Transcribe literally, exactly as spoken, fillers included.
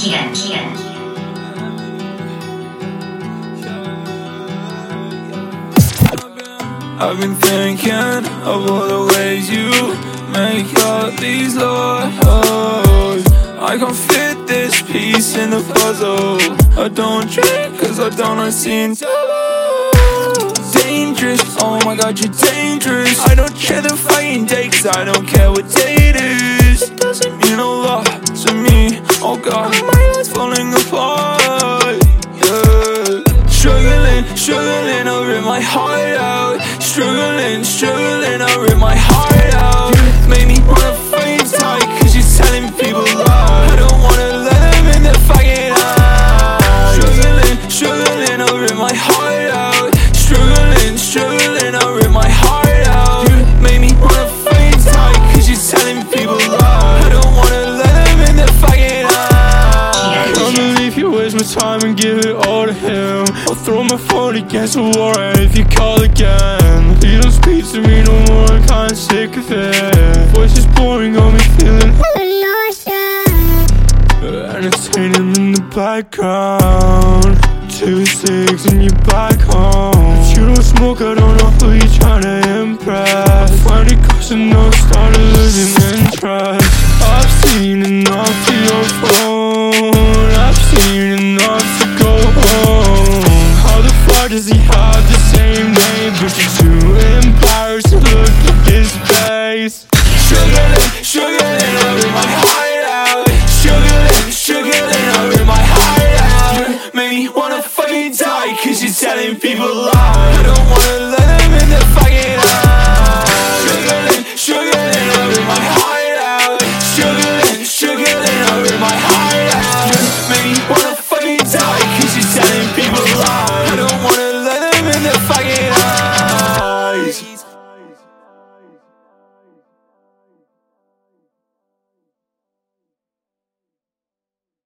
艺人，艺人。 I've been thinking of all the ways you make all these laws. I can't fit this piece in the puzzle. I don't drink cause I don't like seeing double. Dangerous, oh my god you're dangerous. I don't care the fighting day cause I don't care what day it is. It doesn't mean a lot to me. Oh god, my life's falling apart. Yeah. Struggling, struggling, I'll rip my heart out. Struggling, struggling, I'll rip my heart out. You made me wanna fight tight cause you're telling people lies. I don't wanna let them in the fucking eyes. Struggling, struggling, I'll rip my heart out. Struggling, struggling, I'll rip my heart out. You made me wanna fight tight cause you're telling people lies. I don't wanna let them in the fucking eyes. Can't believe you waste my time and give it all to him. I'll throw my phone against the wall if you call again. You don't speak to me no more, I'm kinda sick of it. Voice is boring, got me feeling lost. Entertaining in the background. Two sticks and you're back home. But you don't smoke, I don't know who you're trying to impress.